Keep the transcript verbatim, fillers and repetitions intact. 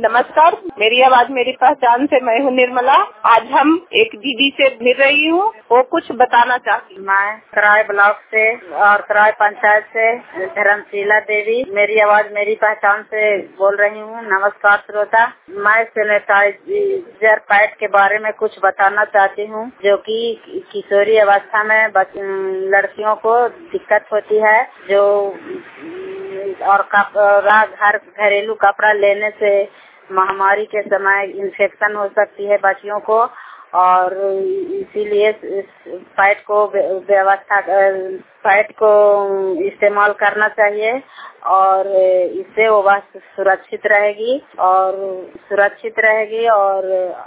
नमस्कार, मेरी आवाज मेरी पहचान से मैं हूँ निर्मला। आज हम एक दीदी से मिल रही हूँ, वो कुछ बताना चाहती हूँ। मैं सराय ब्लॉक से और सराय पंचायत से धर्मशीला देवी, मेरी आवाज मेरी पहचान से बोल रही हूँ। नमस्कार श्रोता, मैं सैनिटाइजर पैड के बारे में कुछ बताना चाहती हूँ, जो कि किशोरी अवस्था में लड़कियों को दिक्कत होती है, जो और कपड़ा घर घरेलू कपड़ा लेने से महामारी के समय इन्फेक्शन हो सकती है बच्चियों को, और इसीलिए पैड को व्यवस्था पैड को इस्तेमाल करना चाहिए, और इससे वो सुरक्षित रहेगी और सुरक्षित रहेगी और